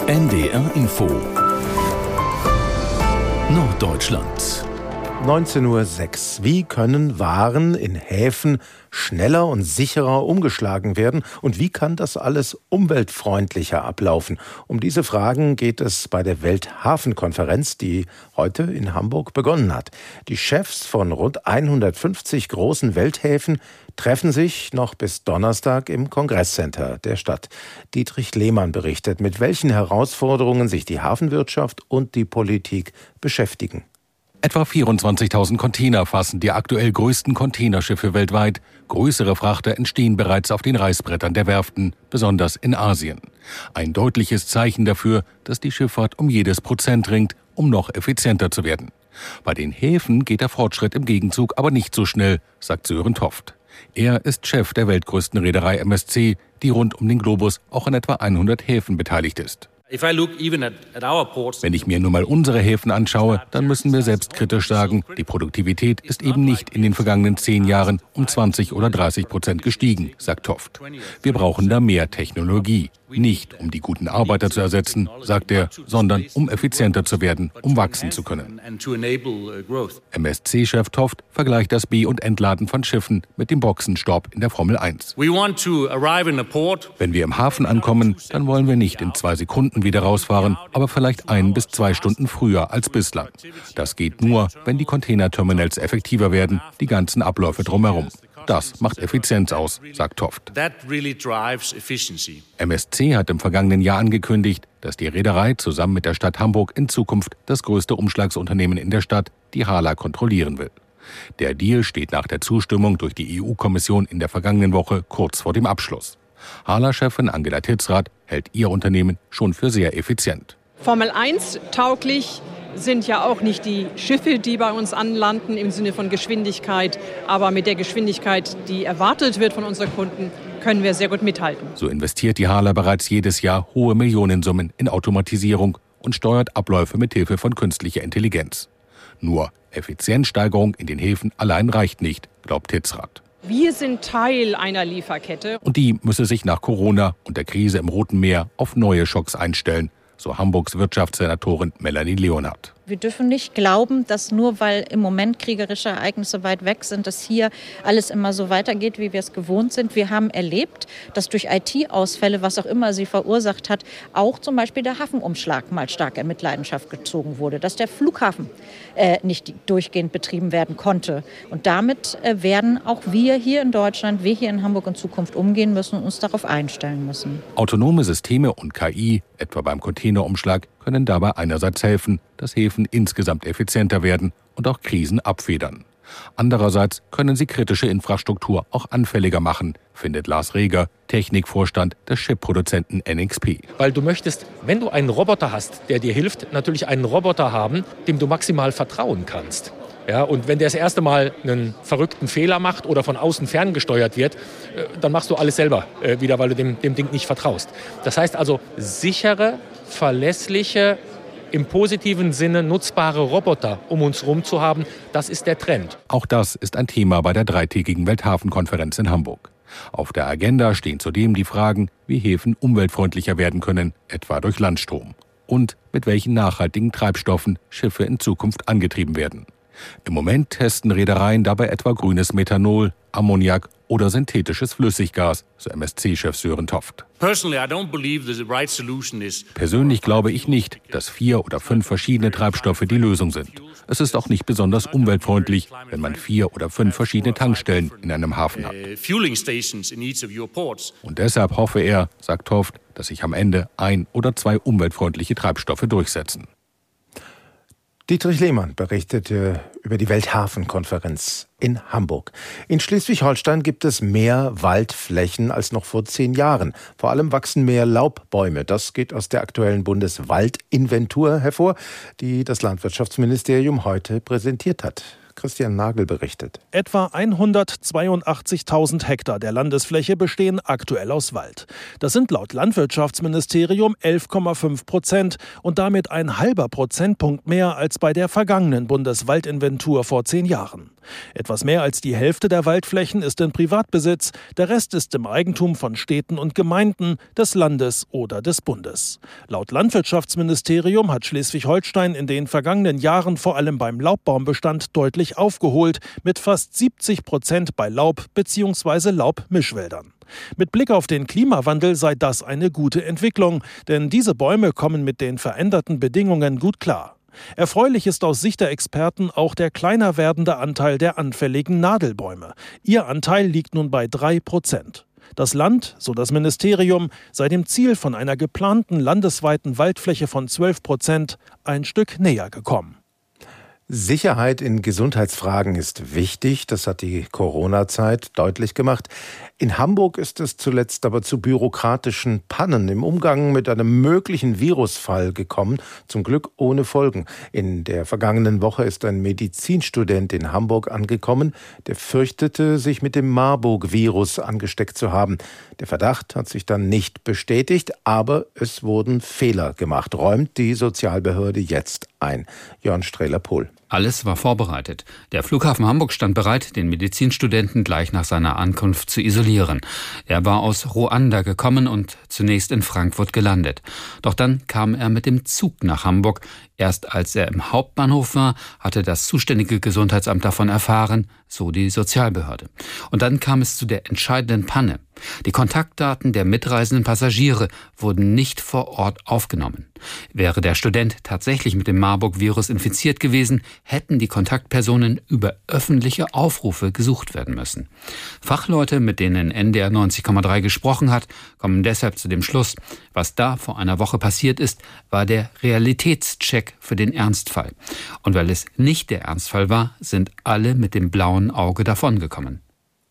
NDR Info Norddeutschland 19:06 Uhr. Wie können Waren in Häfen schneller und sicherer umgeschlagen werden? Und wie kann das alles umweltfreundlicher ablaufen? Um diese Fragen geht es bei der Welthafenkonferenz, die heute in Hamburg begonnen hat. Die Chefs von rund 150 großen Welthäfen treffen sich noch bis Donnerstag im Kongresscenter der Stadt. Dietrich Lehmann berichtet, mit welchen Herausforderungen sich die Hafenwirtschaft und die Politik beschäftigen. Etwa 24.000 Container fassen die aktuell größten Containerschiffe weltweit. Größere Frachter entstehen bereits auf den Reißbrettern der Werften, besonders in Asien. Ein deutliches Zeichen dafür, dass die Schifffahrt um jedes Prozent ringt, um noch effizienter zu werden. Bei den Häfen geht der Fortschritt im Gegenzug aber nicht so schnell, sagt Sören Toft. Er ist Chef der weltgrößten Reederei MSC, die rund um den Globus auch an etwa 100 Häfen beteiligt ist. Wenn ich mir nur mal unsere Häfen anschaue, dann müssen wir selbstkritisch sagen, die Produktivität ist eben nicht in den vergangenen 10 Jahren um 20 oder 30% gestiegen, sagt Toft. Wir brauchen da mehr Technologie. Nicht, um die guten Arbeiter zu ersetzen, sagt er, sondern um effizienter zu werden, um wachsen zu können. MSC-Chef Toft vergleicht das Be- und Entladen von Schiffen mit dem Boxenstopp in der Formel 1. Wenn wir im Hafen ankommen, dann wollen wir nicht in 2 Sekunden wieder rausfahren, aber vielleicht 1 bis 2 Stunden früher als bislang. Das geht nur, wenn die Containerterminals effektiver werden, die ganzen Abläufe drumherum. Das macht Effizienz aus, sagt Toft. MSC hat im vergangenen Jahr angekündigt, dass die Reederei zusammen mit der Stadt Hamburg in Zukunft das größte Umschlagsunternehmen in der Stadt, die HHLA, kontrollieren will. Der Deal steht nach der Zustimmung durch die EU-Kommission in der vergangenen Woche kurz vor dem Abschluss. HHLA-Chefin Angela Titzrath hält ihr Unternehmen schon für sehr effizient. Formel 1 tauglich sind ja auch nicht die Schiffe, die bei uns anlanden im Sinne von Geschwindigkeit. Aber mit der Geschwindigkeit, die erwartet wird von unseren Kunden, können wir sehr gut mithalten. So investiert die HHLA bereits jedes Jahr hohe Millionensummen in Automatisierung und steuert Abläufe mit Hilfe von künstlicher Intelligenz. Nur Effizienzsteigerung in den Häfen allein reicht nicht, glaubt Titzrath. Wir sind Teil einer Lieferkette. Und die müsse sich nach Corona und der Krise im Roten Meer auf neue Schocks einstellen, so Hamburgs Wirtschaftssenatorin Melanie Leonhardt. Wir dürfen nicht glauben, dass nur weil im Moment kriegerische Ereignisse weit weg sind, dass hier alles immer so weitergeht, wie wir es gewohnt sind. Wir haben erlebt, dass durch IT-Ausfälle, was auch immer sie verursacht hat, auch zum Beispiel der Hafenumschlag mal stark in Mitleidenschaft gezogen wurde, dass der Flughafen nicht durchgehend betrieben werden konnte. Und damit werden auch wir hier in Deutschland, wir hier in Hamburg in Zukunft umgehen müssen und uns darauf einstellen müssen. Autonome Systeme und KI, etwa beim Containerumschlag, können dabei einerseits helfen, dass Häfen insgesamt effizienter werden und auch Krisen abfedern. Andererseits können sie kritische Infrastruktur auch anfälliger machen, findet Lars Reger, Technikvorstand des Chip-Produzenten NXP. Weil du möchtest, wenn du einen Roboter hast, der dir hilft, natürlich einen Roboter haben, dem du maximal vertrauen kannst. Ja, und wenn der das erste Mal einen verrückten Fehler macht oder von außen ferngesteuert wird, dann machst du alles selber wieder, weil du dem Ding nicht vertraust. Das heißt also, sichere, verlässliche, im positiven Sinne nutzbare Roboter um uns herum zu haben, das ist der Trend. Auch das ist ein Thema bei der 3-tägigen Welthafenkonferenz in Hamburg. Auf der Agenda stehen zudem die Fragen, wie Häfen umweltfreundlicher werden können, etwa durch Landstrom. Und mit welchen nachhaltigen Treibstoffen Schiffe in Zukunft angetrieben werden. Im Moment testen Reedereien dabei etwa grünes Methanol, Ammoniak oder synthetisches Flüssiggas, so MSC-Chef Sören Toft. Persönlich glaube ich nicht, dass 4 oder 5 verschiedene Treibstoffe die Lösung sind. Es ist auch nicht besonders umweltfreundlich, wenn man 4 oder 5 verschiedene Tankstellen in einem Hafen hat. Und deshalb hoffe er, sagt Toft, dass sich am Ende 1 oder 2 umweltfreundliche Treibstoffe durchsetzen. Dietrich Lehmann berichtete über die Welthafenkonferenz in Hamburg. In Schleswig-Holstein gibt es mehr Waldflächen als noch vor 10 Jahren. Vor allem wachsen mehr Laubbäume. Das geht aus der aktuellen Bundeswaldinventur hervor, die das Landwirtschaftsministerium heute präsentiert hat. Christian Nagel berichtet. Etwa 182.000 Hektar der Landesfläche bestehen aktuell aus Wald. Das sind laut Landwirtschaftsministerium 11,5% und damit ein halber Prozentpunkt mehr als bei der vergangenen Bundeswaldinventur vor 10 Jahren. Etwas mehr als die Hälfte der Waldflächen ist in Privatbesitz, der Rest ist im Eigentum von Städten und Gemeinden, des Landes oder des Bundes. Laut Landwirtschaftsministerium hat Schleswig-Holstein in den vergangenen Jahren vor allem beim Laubbaumbestand deutlich aufgeholt, mit fast 70% bei Laub- bzw. Laubmischwäldern. Mit Blick auf den Klimawandel sei das eine gute Entwicklung, denn diese Bäume kommen mit den veränderten Bedingungen gut klar. Erfreulich ist aus Sicht der Experten auch der kleiner werdende Anteil der anfälligen Nadelbäume. Ihr Anteil liegt nun bei 3%. Das Land, so das Ministerium, sei dem Ziel von einer geplanten landesweiten Waldfläche von 12% ein Stück näher gekommen. Sicherheit in Gesundheitsfragen ist wichtig, das hat die Corona-Zeit deutlich gemacht. In Hamburg ist es zuletzt aber zu bürokratischen Pannen im Umgang mit einem möglichen Virusfall gekommen, zum Glück ohne Folgen. In der vergangenen Woche ist ein Medizinstudent in Hamburg angekommen, der fürchtete, sich mit dem Marburg-Virus angesteckt zu haben. Der Verdacht hat sich dann nicht bestätigt, aber es wurden Fehler gemacht, räumt die Sozialbehörde jetzt ein. Jörn Strehler-Pohl. Alles war vorbereitet. Der Flughafen Hamburg stand bereit, den Medizinstudenten gleich nach seiner Ankunft zu isolieren. Er war aus Ruanda gekommen und zunächst in Frankfurt gelandet. Doch dann kam er mit dem Zug nach Hamburg. Erst als er im Hauptbahnhof war, hatte das zuständige Gesundheitsamt davon erfahren, so die Sozialbehörde. Und dann kam es zu der entscheidenden Panne. Die Kontaktdaten der mitreisenden Passagiere wurden nicht vor Ort aufgenommen. Wäre der Student tatsächlich mit dem Marburg-Virus infiziert gewesen, hätten die Kontaktpersonen über öffentliche Aufrufe gesucht werden müssen. Fachleute, mit denen NDR 90,3 gesprochen hat, kommen deshalb zu dem Schluss, was da vor einer Woche passiert ist, war der Realitätscheck für den Ernstfall. Und weil es nicht der Ernstfall war, sind alle mit dem blauen Auge davongekommen.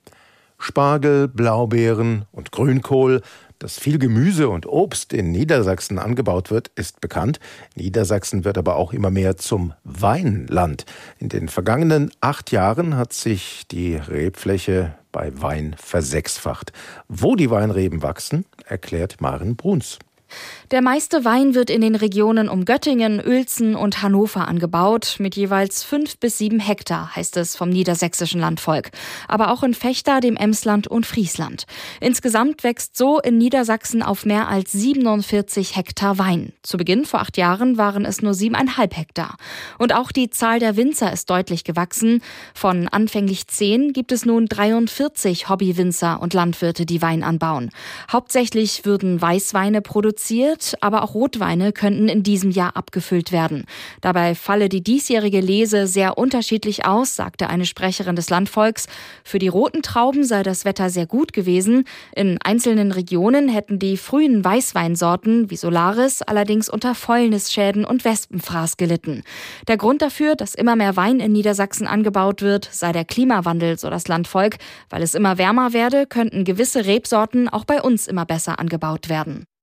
Spargel, Blaubeeren und Grünkohl. Dass viel Gemüse und Obst in Niedersachsen angebaut wird, ist bekannt. Niedersachsen wird aber auch immer mehr zum Weinland. In den vergangenen 8 Jahren hat sich die Rebfläche bei Wein versechsfacht. Wo die Weinreben wachsen, erklärt Maren Bruns. Der meiste Wein wird in den Regionen um Göttingen, Uelzen und Hannover angebaut, mit jeweils 5 bis 7 Hektar, heißt es vom niedersächsischen Landvolk. Aber auch in Vechta, dem Emsland und Friesland. Insgesamt wächst so in Niedersachsen auf mehr als 47 Hektar Wein. Zu Beginn vor 8 Jahren waren es nur 7,5 Hektar. Und auch die Zahl der Winzer ist deutlich gewachsen. Von anfänglich 10 gibt es nun 43 Hobbywinzer und Landwirte, die Wein anbauen. Hauptsächlich würden Weißweine produziert, aber auch Rotweine könnten in diesem Jahr abgefüllt werden. Dabei falle die diesjährige Lese sehr unterschiedlich aus, sagte eine Sprecherin des Landvolks. Für die roten Trauben sei das Wetter sehr gut gewesen. In einzelnen Regionen hätten die frühen Weißweinsorten wie Solaris allerdings unter Fäulnisschäden und Wespenfraß gelitten. Der Grund dafür, dass immer mehr Wein in Niedersachsen angebaut wird, sei der Klimawandel, so das Landvolk. Weil es immer wärmer werde, könnten gewisse Rebsorten auch bei uns immer besser angebaut werden.